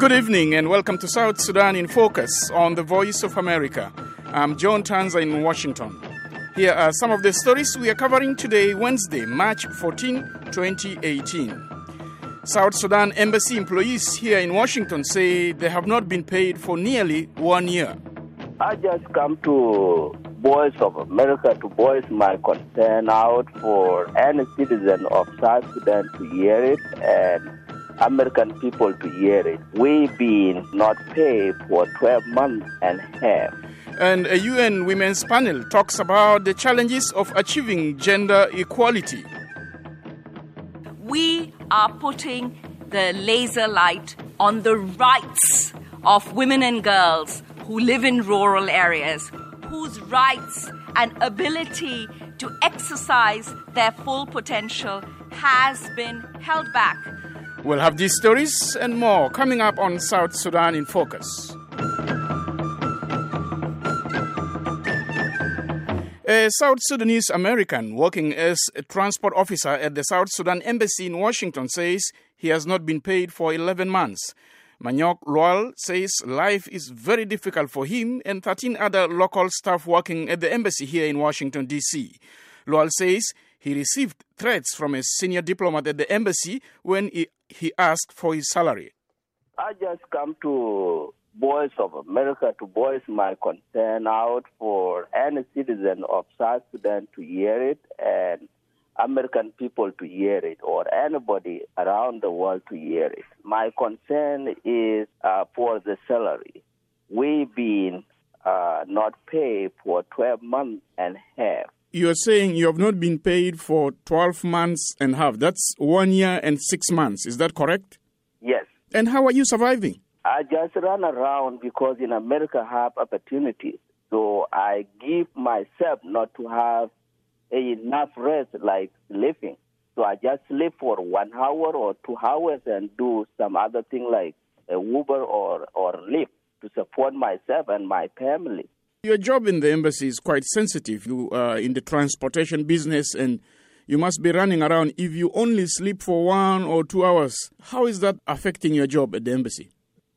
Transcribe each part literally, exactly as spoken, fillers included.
Good evening and welcome to South Sudan in Focus on the Voice of America. I'm John Tanza in Washington. Here are some of the stories we are covering today, Wednesday, March fourteenth, twenty eighteen. South Sudan embassy employees here in Washington say they have not been paid for nearly one year. I just come to Voice of America to voice my concern out for any citizen of South Sudan to hear it and American people to hear it. We've been not paid for twelve months and a half. And a U N Women's panel talks about the challenges of achieving gender equality. We are putting the laser light on the rights of women and girls who live in rural areas, whose rights and ability to exercise their full potential has been held back. We'll have these stories and more coming up on South Sudan in Focus. A South Sudanese American working as a transport officer at the South Sudan Embassy in Washington says he has not been paid for eleven months. Manyok Lual says life is very difficult for him and thirteen other local staff working at the embassy here in Washington, D C Lual says he received threats from a senior diplomat at the embassy when he, he asked for his salary. I just come to Voice of America to voice my concern out for any citizen of South Sudan to hear it and American people to hear it or anybody around the world to hear it. My concern is uh, for the salary. We've been uh, not paid for twelve months and a half. You're saying you have not been paid for twelve months and a half. That's one year and six months. Is that correct? Yes. And how are you surviving? I just run around because in America I have opportunities. So I give myself not to have enough rest like sleeping. So I just sleep for one hour or two hours and do some other thing like a Uber or, or Lyft to support myself and my family. Your job in the embassy is quite sensitive. You are in the transportation business and you must be running around. If you only sleep for one or two hours, how is that affecting your job at the embassy?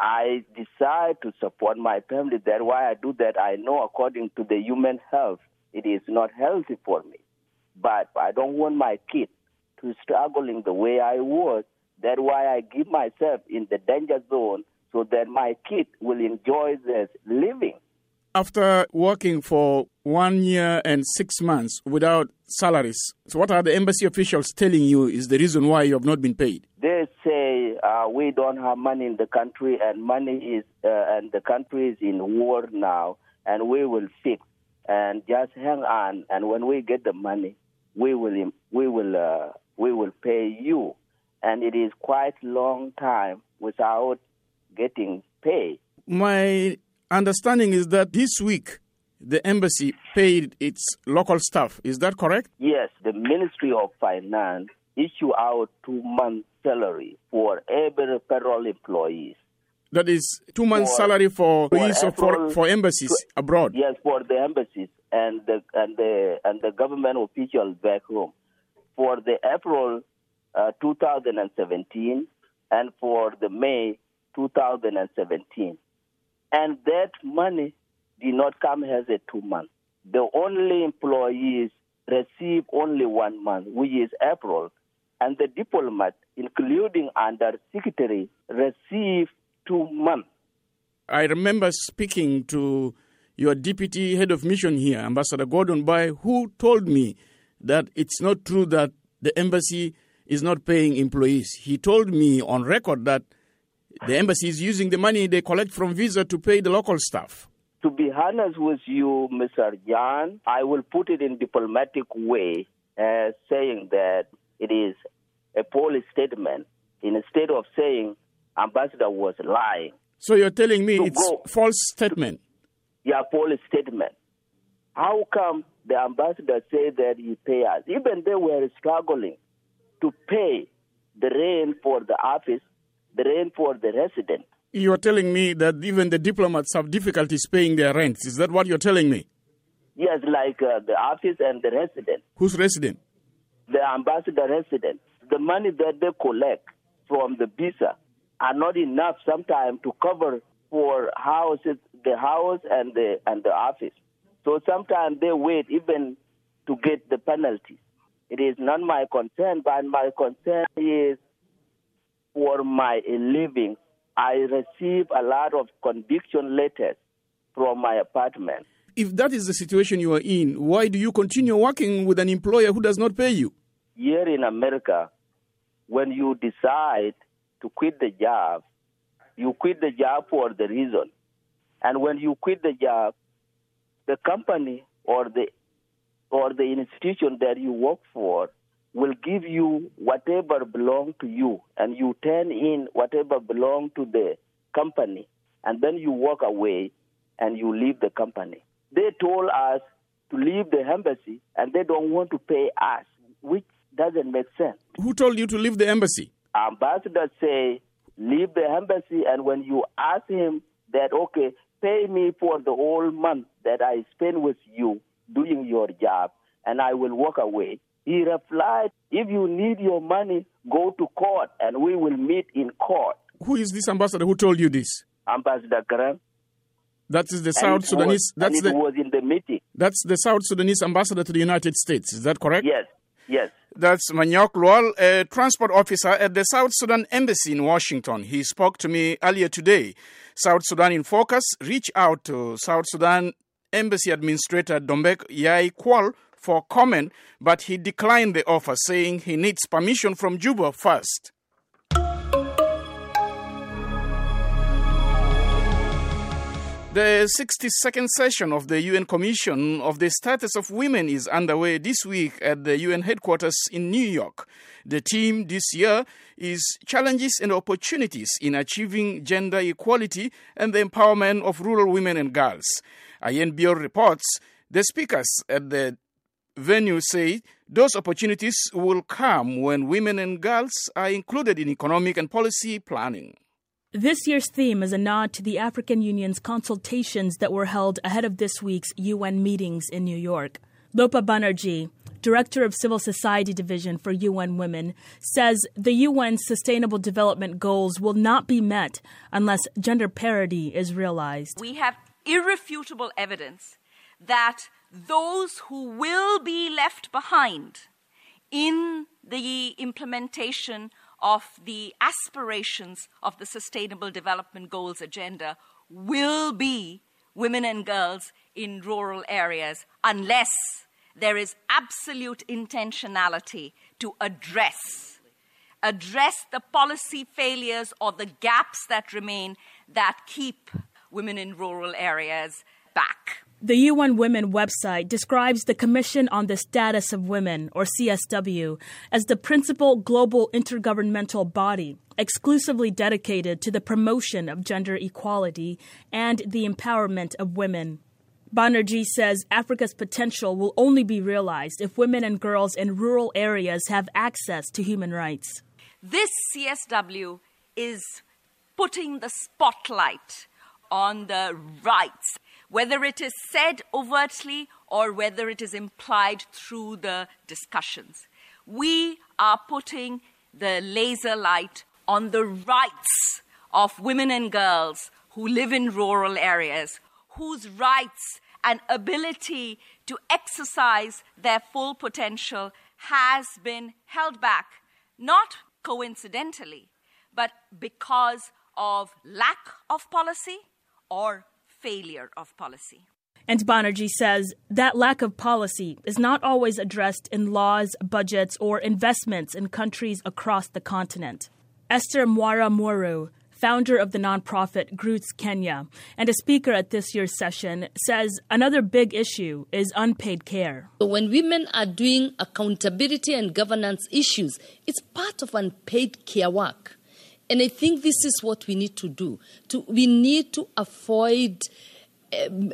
I decide to support my family. That's why I do that. I know according to the human health, it is not healthy for me. But I don't want my kids to struggle in the way I was. That's why I give myself in the danger zone so that my kids will enjoy this living. After working for one year and six months without salaries, so what are the embassy officials telling you is the reason why you have not been paid? They say uh, we don't have money in the country, and money is uh, and the country is in war now, and we will fix. And just hang on, and when we get the money, we will we will uh, we will pay you. And it is quite long time without getting paid. My understanding is that this week the embassy paid its local staff. Is that correct? Yes, the Ministry of Finance issue out two months' salary for every federal employees. That is two months' for, salary for for, April, for for embassies to, abroad. Yes, for the embassies and the and the and the government officials back home for the April uh, two thousand seventeen and for the May two thousand seventeen. And that money did not come as a two months. The only employees receive only one month, which is April, and the diplomat, including under secretary, receive two months. I remember speaking to your deputy head of mission here, Ambassador Gordon Bai, who told me that it's not true that the embassy is not paying employees. He told me on record that the embassy is using the money they collect from Visa to pay the local staff. To be honest with you, Mister John, I will put it in diplomatic way as saying that it is a police statement instead of saying ambassador was lying. So you're telling me to it's go, false statement? Yeah, police statement. How come the ambassador said that he pay us? Even they were struggling to pay the rent for the office, the rent for the resident. You're telling me that even the diplomats have difficulties paying their rents. Is that what you're telling me? Yes, like uh, the office and the resident. Who's resident? The ambassador resident. The money that they collect from the visa, are not enough sometimes to cover for houses, the house and the and the office. So sometimes they wait even to get the penalty. It is not my concern, but my concern is for my living. I receive a lot of conviction letters from my apartment. If that is the situation you are in, why do you continue working with an employer who does not pay you? Here in America, when you decide to quit the job, you quit the job for the reason. And when you quit the job, the company or the or the institution that you work for will give you whatever belongs to you, and you turn in whatever belongs to the company, and then you walk away and you leave the company. They told us to leave the embassy, and they don't want to pay us, which doesn't make sense. Who told you to leave the embassy? Ambassador say, leave the embassy, and when you ask him that, okay, pay me for the whole month that I spend with you doing your job, and I will walk away. He replied, if you need your money, go to court, and we will meet in court. Who is this ambassador who told you this? Ambassador Grant. That is the South Sudanese. Was, that's and the, it was in the meeting. That's the South Sudanese ambassador to the United States. Is that correct? Yes, yes. That's Manyok Lual, a transport officer at the South Sudan Embassy in Washington. He spoke to me earlier today. South Sudan in Focus reached out to South Sudan Embassy Administrator Dombek Yai Kwal for comment, but he declined the offer, saying he needs permission from Juba first. The sixty-second session of the U N Commission of the Status of Women is underway this week at the U N headquarters in New York. The theme this year is Challenges and Opportunities in Achieving Gender Equality and the Empowerment of Rural Women and Girls. Ayen Bior reports the speakers at the venue say those opportunities will come when women and girls are included in economic and policy planning. This year's theme is a nod to the African Union's consultations that were held ahead of this week's U N meetings in New York. Lopa Banerjee, Director of Civil Society Division for U N Women, says the U N's Sustainable Development Goals will not be met unless gender parity is realized. We have irrefutable evidence that those who will be left behind in the implementation of the aspirations of the Sustainable Development Goals agenda will be women and girls in rural areas unless there is absolute intentionality to address, address the policy failures or the gaps that remain that keep women in rural areas back. The U N Women website describes the Commission on the Status of Women, or C S W, as the principal global intergovernmental body exclusively dedicated to the promotion of gender equality and the empowerment of women. Banerjee says Africa's potential will only be realized if women and girls in rural areas have access to human rights. This C S W is putting the spotlight on the rights, whether it is said overtly or whether it is implied through the discussions. We are putting the laser light on the rights of women and girls who live in rural areas, whose rights and ability to exercise their full potential has been held back, not coincidentally, but because of lack of policy or failure of policy. And Banerjee says that lack of policy is not always addressed in laws, budgets, or investments in countries across the continent. Esther Mwara Muru, founder of the nonprofit Groots Kenya and a speaker at this year's session, says another big issue is unpaid care. So when women are doing accountability and governance issues, it's part of unpaid care work. And I think this is what we need to do. To, we need to avoid um,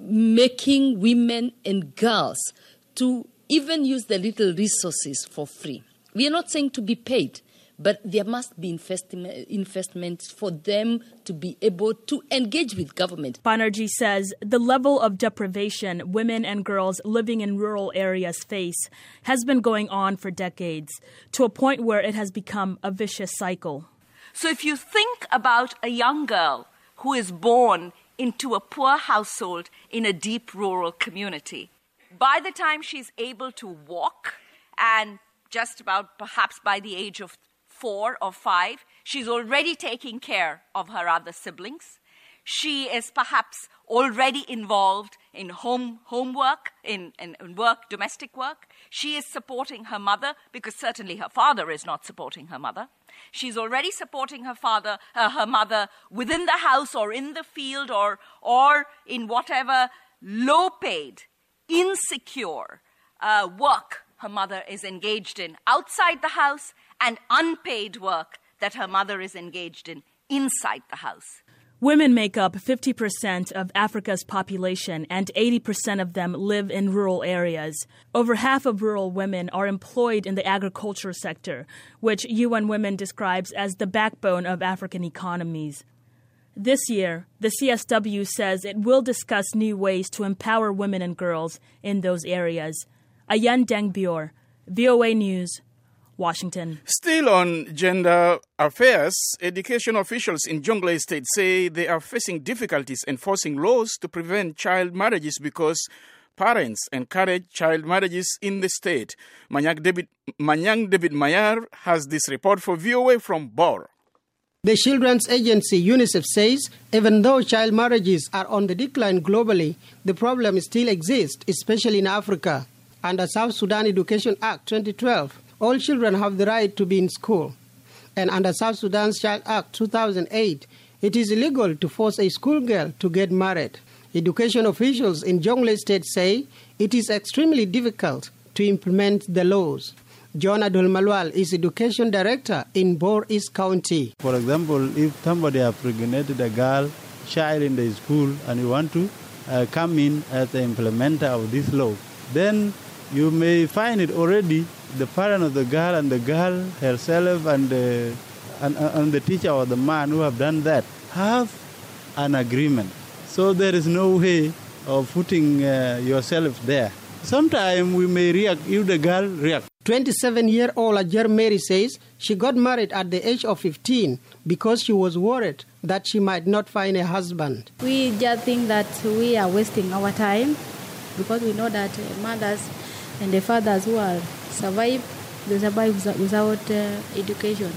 making women and girls to even use the little resources for free. We are not saying to be paid, but there must be investment, investment for them to be able to engage with government. Banerjee says the level of deprivation women and girls living in rural areas face has been going on for decades, to a point where it has become a vicious cycle. So if you think about a young girl who is born into a poor household in a deep rural community, by the time she's able to walk, and just about perhaps by the age of four or five, she's already taking care of her other siblings. She is perhaps already involved in home homework, in, in, in work, domestic work. She is supporting her mother, because certainly her father is not supporting her mother. She's already supporting her father, uh, her mother within the house or in the field or, or in whatever low-paid, insecure uh, work her mother is engaged in outside the house, and unpaid work that her mother is engaged in inside the house. Women make up fifty percent of Africa's population, and eighty percent of them live in rural areas. Over half of rural women are employed in the agriculture sector, which U N Women describes as the backbone of African economies. This year, the C S W says it will discuss new ways to empower women and girls in those areas. Ayan Dengbior, V O A News, Washington. Still on gender affairs, education officials in Jonglei State say they are facing difficulties enforcing laws to prevent child marriages because parents encourage child marriages in the state. Manyang David, Manyang David Mayar has this report for V O A from Bor. The children's agency UNICEF says even though child marriages are on the decline globally, the problem still exists, especially in Africa. Under South Sudan Education Act twenty twelve, all children have the right to be in school. And under South Sudan's Child Act two thousand eight, it is illegal to force a schoolgirl to get married. Education officials in Jonglei State say it is extremely difficult to implement the laws. John Adol Malwal is Education Director in Bor East County. For example, if somebody has impregnated a girl, child in the school, and you want to uh, come in as the implementer of this law, then you may find it already the parent of the girl and the girl herself and the, and, and the teacher or the man who have done that have an agreement. So there is no way of putting uh, yourself there. Sometimes we may react if the girl reacts. twenty-seven-year-old Ajer Mary says she got married at the age of fifteen because she was worried that she might not find a husband. We just think that we are wasting our time because we know that mothers and the fathers who are survive, they survive without uh, education.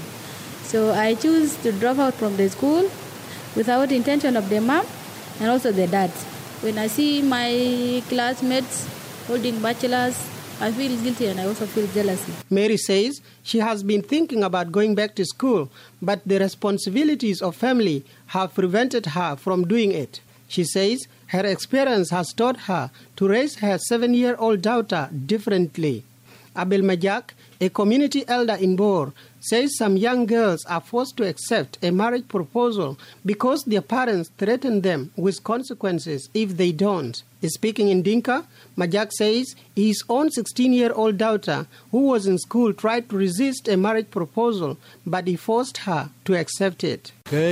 So I choose to drop out from the school without intention of the mom and also the dad. When I see my classmates holding bachelors, I feel guilty and I also feel jealousy. Mary says she has been thinking about going back to school, but the responsibilities of family have prevented her from doing it. She says her experience has taught her to raise her seven-year-old daughter differently. Abel Majak, a community elder in Bor, says some young girls are forced to accept a marriage proposal because their parents threaten them with consequences if they don't. Speaking in Dinka, Majak says his own sixteen-year-old daughter, who was in school, tried to resist a marriage proposal, but he forced her to accept it.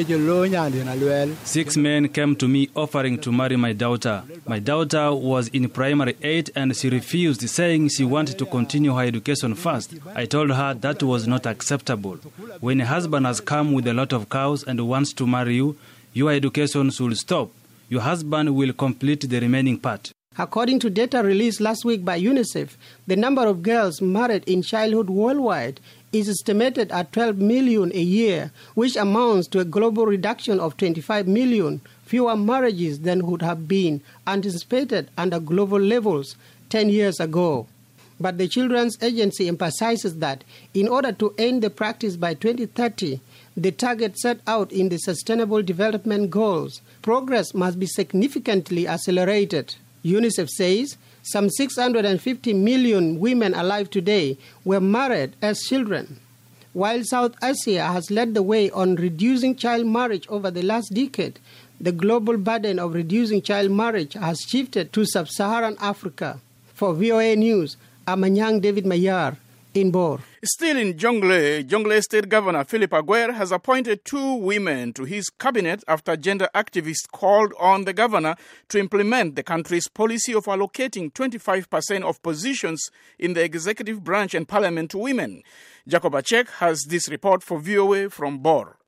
Six men came to me offering to marry my daughter. My daughter was in primary eight and she refused, saying she wanted to continue her education first. I told her that was not acceptable. When a husband has come with a lot of cows and wants to marry you, your education should stop. Your husband will complete the remaining part. According to data released last week by UNICEF, the number of girls married in childhood worldwide is estimated at twelve million a year, which amounts to a global reduction of twenty-five million fewer marriages than would have been anticipated under global levels ten years ago. But the Children's Agency emphasizes that in order to end the practice by twenty thirty, the target set out in the Sustainable Development Goals, progress must be significantly accelerated. UNICEF says some six hundred fifty million women alive today were married as children. While South Asia has led the way on reducing child marriage over the last decade, the global burden of reducing child marriage has shifted to sub-Saharan Africa. For V O A News, Amanyang David Mayar in Bor. Still in Jonglei, Jonglei State Governor Philip Aguer has appointed two women to his cabinet after gender activists called on the governor to implement the country's policy of allocating twenty-five percent of positions in the executive branch and parliament to women. Jacob Achek has this report for V O A from Bor.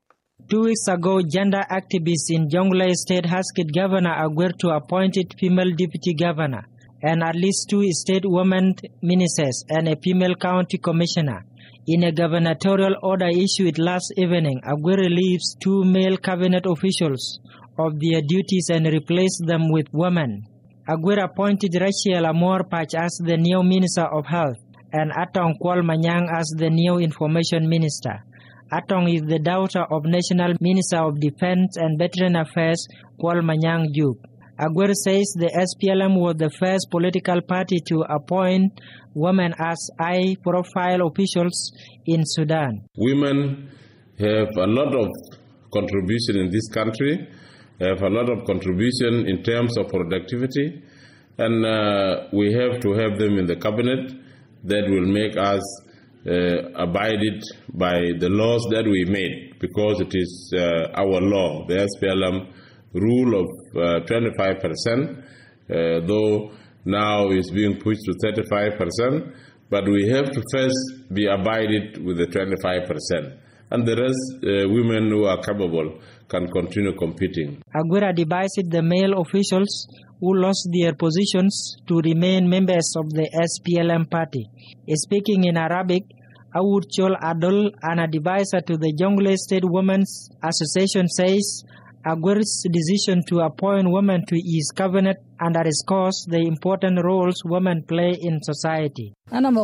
Two weeks ago, gender activists in Jonglei State asked Governor Aguirre to appoint a female deputy governor and at least two state women ministers and a female county commissioner. In a gubernatorial order issued last evening, Aguirre relieves two male cabinet officials of their duties and replaced them with women. Aguirre appointed Rachel Amor Pach as the new Minister of Health and Atong Kwal Manyang as the new Information Minister. Atong is the daughter of National Minister of Defense and Veteran Affairs Kwal Manyang Juk. Aguirre says the S P L M was the first political party to appoint women as high-profile officials in Sudan. Women have a lot of contribution in this country, have a lot of contribution in terms of productivity, and uh, we have to have them in the cabinet that will make us uh, abided by the laws that we made, because it is uh, our law, the S P L M rule of uh, twenty-five percent, uh, though now is being pushed to thirty-five percent, but we have to first be abided with the twenty-five percent. And the rest, uh, women who are capable, can continue competing. Aguirre advised the male officials who lost their positions to remain members of the S P L M party. Speaking in Arabic, Awud Chol Adol, an advisor to the Jonglei State Women's Association, says Aguirre's decision to appoint women to his cabinet underscores the important roles women play in society. I am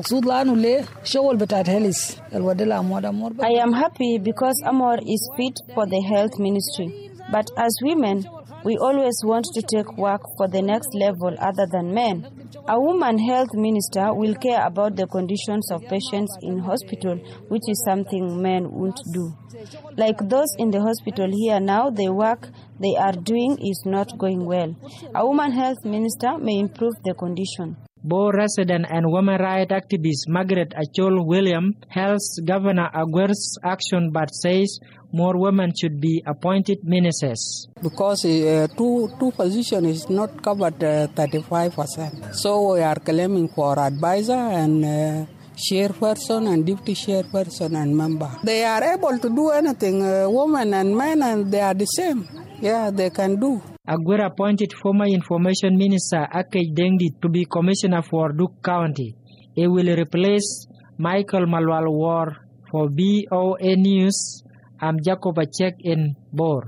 happy because Amor is fit for the health ministry. But as women, we always want to take work for the next level other than men. A woman health minister will care about the conditions of patients in hospital, which is something men won't do. Like those in the hospital here now, the work they are doing is not going well. A woman health minister may improve the condition. Bo resident and women rights activist Margaret Achol William hails Governor Aguirre's action but says more women should be appointed ministers. Because uh, two, two positions is not covered uh, thirty-five percent. So we are claiming for advisor and uh, chairperson and deputy chairperson and member. They are able to do anything, uh, women and men, and they are the same. Yeah, they can do. Aguirre appointed former Information Minister Akej Dengdi to be Commissioner for Duke County. He will replace Michael Malwal War. For V O A News, I'm Jacob Achek in Bor.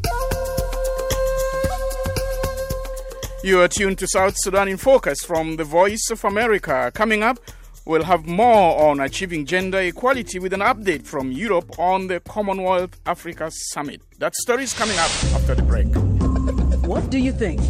You are tuned to South Sudan in Focus from the Voice of America. Coming up, we'll have more on achieving gender equality with an update from Europe on the Commonwealth Africa Summit. That story is coming up after the break. What do you think?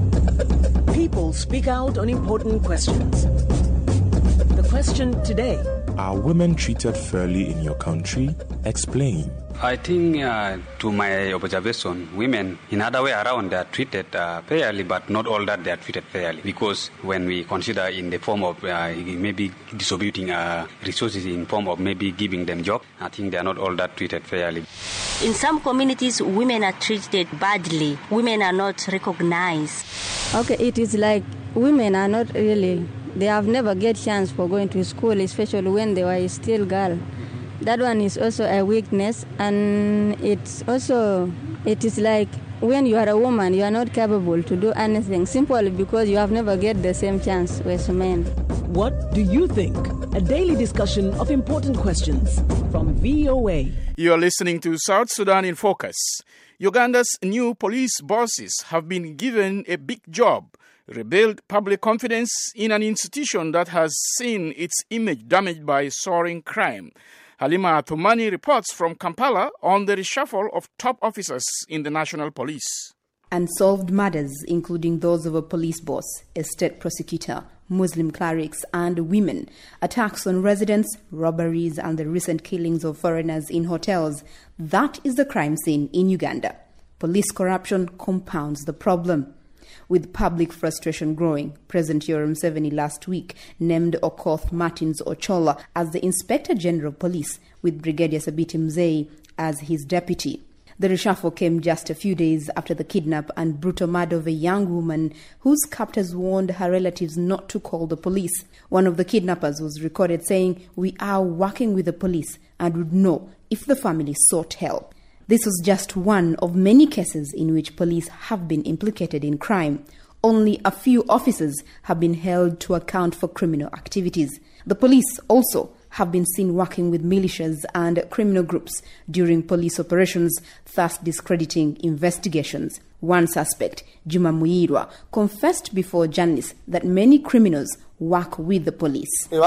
People speak out on important questions. The question today: are women treated fairly in your country? Explain. I think, uh, to my observation, women, in other way around, they are treated uh, fairly, but not all that they are treated fairly. Because when we consider in the form of uh, maybe distributing uh, resources in form of maybe giving them jobs, I think they are not all that treated fairly. In some communities, women are treated badly. Women are not recognized. Okay, it is like women are not really, they have never get chance for going to school, especially when they were still girl. That one is also a weakness, and it's also, it is like when you are a woman, you are not capable to do anything, simply because you have never get the same chance with men. What do you think? A daily discussion of important questions from V O A. You are listening to South Sudan in Focus. Uganda's new police bosses have been given a big job: rebuild public confidence in an institution that has seen its image damaged by soaring crime. Halima Thumani reports from Kampala on the reshuffle of top officers in the National Police. Unsolved murders, including those of a police boss, a state prosecutor, Muslim clerics and women, attacks on residents, robberies and the recent killings of foreigners in hotels. That is the crime scene in Uganda. Police corruption compounds the problem. With public frustration growing, President Yoweri Museveni last week named Okoth Martins Ochola as the Inspector General of Police, with Brigadier Sabiti Mzee as his deputy. The reshuffle came just a few days after the kidnap and brutal murder of a young woman whose captors warned her relatives not to call the police. One of the kidnappers was recorded saying, "We are working with the police and would know if the family sought help." This was just one of many cases in which police have been implicated in crime. Only a few officers have been held to account for criminal activities. The police also have been seen working with militias and criminal groups during police operations, thus discrediting investigations. One suspect, Juma Muirwa, confessed before journalists that many criminals work with the police.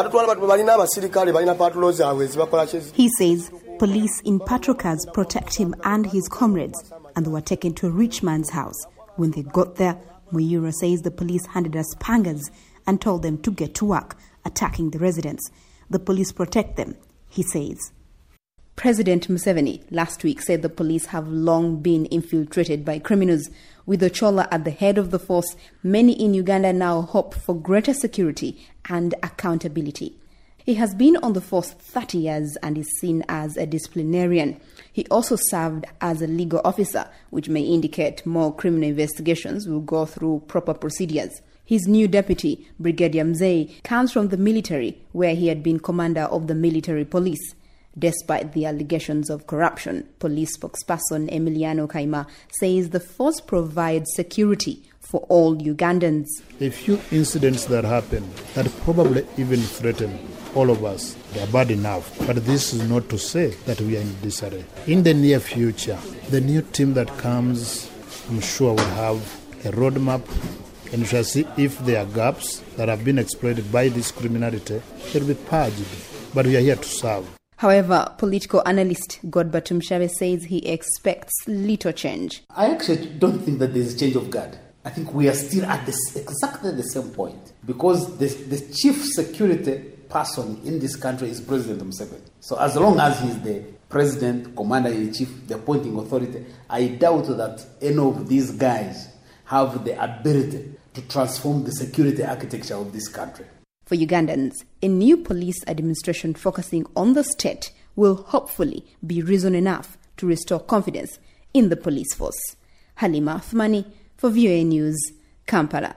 He says police in patrol cars protect him and his comrades, and they were taken to a rich man's house. When they got there, Muirwa says the police handed us pangas and told them to get to work, attacking the residents. The police protect them, he says. President Museveni last week said the police have long been infiltrated by criminals. With Ochola at the head of the force, many in Uganda now hope for greater security and accountability. He has been on the force thirty years and is seen as a disciplinarian. He also served as a legal officer, which may indicate more criminal investigations will go through proper procedures. His new deputy, Brigadier Mzee, comes from the military, where he had been commander of the military police. Despite the allegations of corruption, police spokesperson Emiliano Kaima says the force provides security for all Ugandans. A few incidents that happen that probably even threaten all of us, they are bad enough. But this is not to say that we are in disarray. In the near future, the new team that comes, I'm sure will have a roadmap, and we shall see if there are gaps that have been exploited by this criminality. They will be purged. But we are here to serve. However, political analyst Godber Tumshave says he expects little change. I actually don't think that there's a change of guard. I think we are still at this, exactly the same point, because the, the chief security person in this country is President Museveni. So as long as he's the president, commander-in-chief, the appointing authority, I doubt that any of these guys have the ability to transform the security architecture of this country. For Ugandans, a new police administration focusing on the state will hopefully be reason enough to restore confidence in the police force. Halima Athmani for V O A News, Kampala.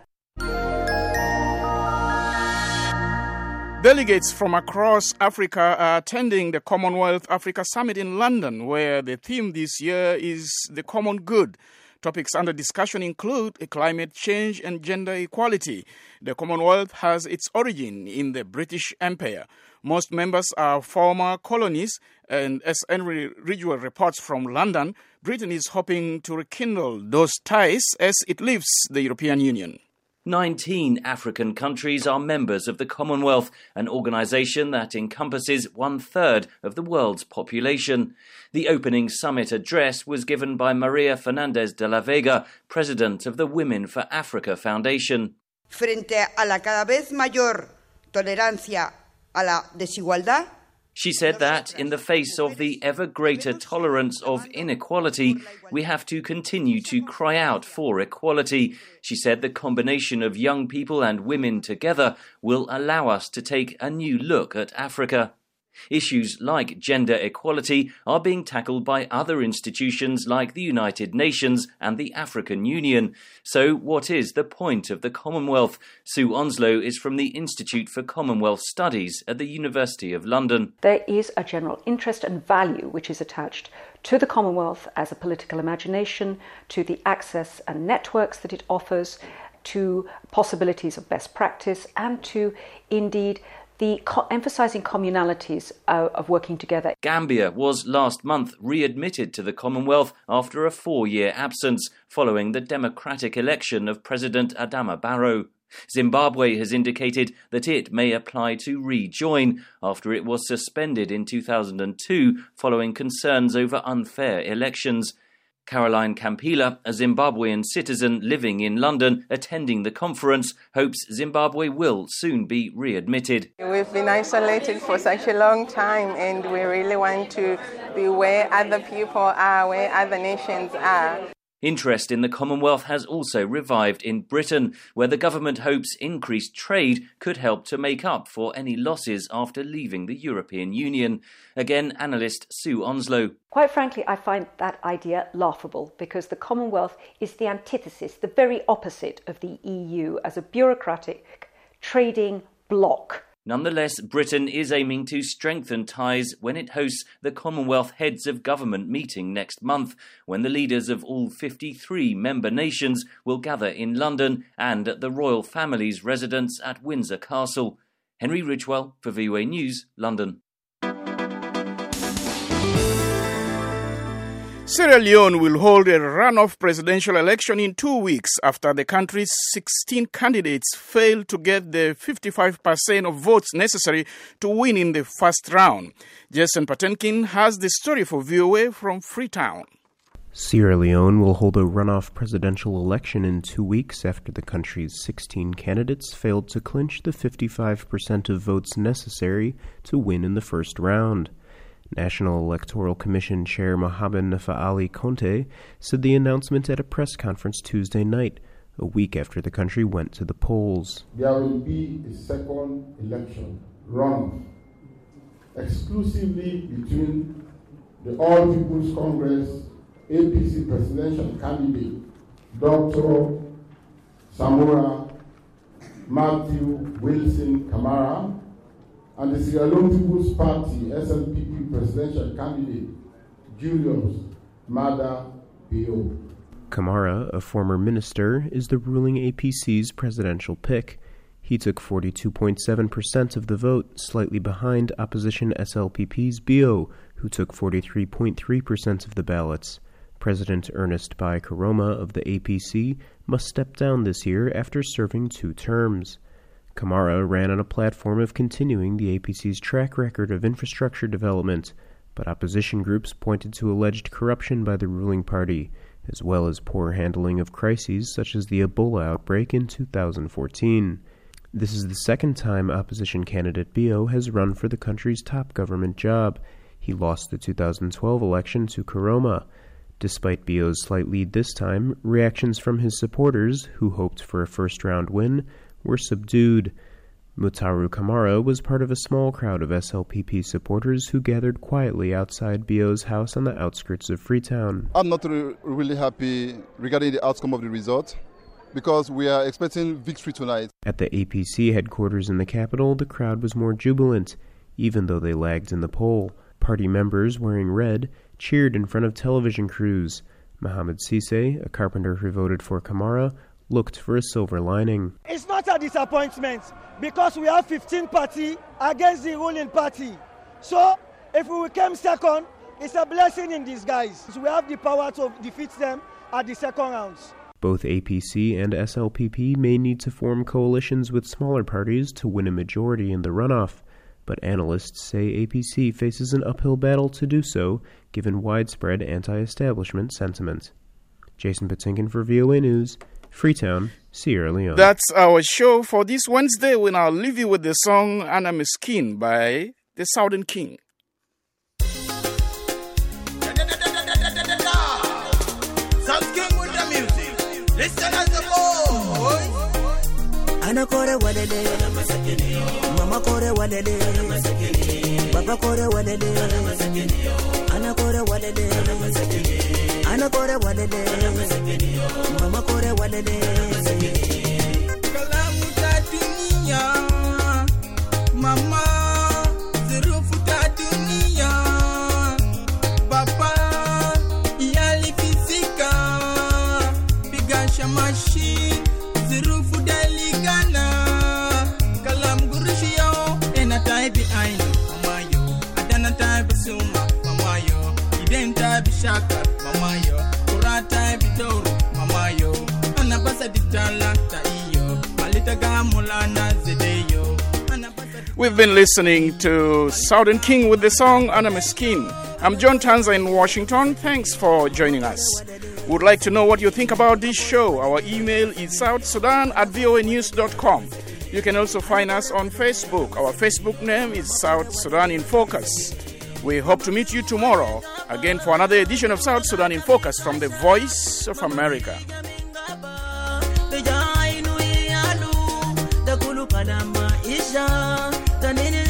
Delegates from across Africa are attending the Commonwealth Africa Summit in London, where the theme this year is the common good. Topics under discussion include climate change and gender equality. The Commonwealth has its origin in the British Empire. Most members are former colonies, and as Henry Ridgewell reports from London, Britain is hoping to rekindle those ties as it leaves the European Union. nineteen African countries are members of the Commonwealth, an organisation that encompasses one-third of the world's population. The opening summit address was given by Maria Fernandez de la Vega, president of the Women for Africa Foundation. Frente a la cada vez mayor tolerancia a la desigualdad, she said that, in the face of the ever greater tolerance of inequality, we have to continue to cry out for equality. She said the combination of young people and women together will allow us to take a new look at Africa. Issues like gender equality are being tackled by other institutions like the United Nations and the African Union. So what is the point of the Commonwealth? Sue Onslow is from the Institute for Commonwealth Studies at the University of London. There is a general interest and value which is attached to the Commonwealth as a political imagination, to the access and networks that it offers, to possibilities of best practice, and to, indeed, the co- emphasising communalities uh, of working together. Gambia was last month readmitted to the Commonwealth after a four-year absence following the democratic election of President Adama Barrow. Zimbabwe has indicated that it may apply to rejoin after it was suspended in two thousand two following concerns over unfair elections. Caroline Campila, a Zimbabwean citizen living in London, attending the conference, hopes Zimbabwe will soon be readmitted. We've been isolated for such a long time, and we really want to be where other people are, where other nations are. Interest in the Commonwealth has also revived in Britain, where the government hopes increased trade could help to make up for any losses after leaving the European Union. Again, analyst Sue Onslow. Quite frankly, I find that idea laughable, because the Commonwealth is the antithesis, the very opposite of the E U as a bureaucratic trading bloc. Nonetheless, Britain is aiming to strengthen ties when it hosts the Commonwealth Heads of Government meeting next month, when the leaders of all fifty-three member nations will gather in London and at the royal family's residence at Windsor Castle. Henry Ridgewell for V O A News, London. Sierra Leone will hold a runoff presidential election in two weeks after the country's sixteen candidates failed to get the fifty-five percent of votes necessary to win in the first round. Jason Patenkin has the story for V O A from Freetown. Sierra Leone will hold a runoff presidential election in two weeks after the country's sixteen candidates failed to clinch the fifty-five percent of votes necessary to win in the first round. National Electoral Commission Chair Mohamed Nafa-Ali Conte said the announcement at a press conference Tuesday night, a week after the country went to the polls. There will be a second election run exclusively between the All People's Congress A P C presidential candidate Doctor Samora Matthew Wilson Kamara and the Sierra Leone People's Party S L P P presidential candidate Julius Maada Bio. Kamara, a former minister, is the ruling A P C's presidential pick. He took forty-two point seven percent of the vote, slightly behind opposition S L P P's Bio, who took forty-three point three percent of the ballots. President Ernest Bai Koroma of the A P C must step down this year after serving two terms. Kamara ran on a platform of continuing the A P C's track record of infrastructure development, but opposition groups pointed to alleged corruption by the ruling party, as well as poor handling of crises such as the Ebola outbreak in two thousand fourteen. This is the second time opposition candidate Bio has run for the country's top government job. He lost the two thousand twelve election to Koroma. Despite Bio's slight lead this time, reactions from his supporters, who hoped for a first-round win, were subdued. Mutaru Kamara was part of a small crowd of S L P P supporters who gathered quietly outside Bio's house on the outskirts of Freetown. I'm not re- really happy regarding the outcome of the result because we are expecting victory tonight. At the A P C headquarters in the capital, the crowd was more jubilant, even though they lagged in the poll. Party members wearing red cheered in front of television crews. Mohamed Cisse, a carpenter who voted for Kamara, looked for a silver lining. It's not a disappointment because we have fifteen parties against the ruling party. So if we came second, it's a blessing in disguise. So we have the power to defeat them at the second rounds. Both A P C and S L P P may need to form coalitions with smaller parties to win a majority in the runoff, but analysts say A P C faces an uphill battle to do so, given widespread anti-establishment sentiment. Jason Patinkin for V O A News, Freetown, Sierra Leone. That's our show for this Wednesday. We'll now leave you with the song Anna Miskin by the Southern King. Listen as the boy. Ana kore walele, mama kore walele, baba kore walele, ana kore walele, ana kore walele, mama kore walele. Kalamu ta dunia, mama zirufu ta dunia, baba yali fisika. Machine, zirufu daligana, kalam gurushio, ena taibi aino, mamayo, adana taibi suma, mamayo, iden taibi shaka, mamayo, kura taibi doro, mamayo, anabasa ditala taiyo, malita gamulana zedeyo. We've been listening to Southern King with the song Anna Miskin. I'm John Tanza in Washington. Thanks for joining us. Would like to know what you think about this show. Our email is south sudan at v o a news dot com. You can also find us on Facebook. Our Facebook name is South Sudan in Focus. We hope to meet you tomorrow again for another edition of South Sudan in Focus from the Voice of America. The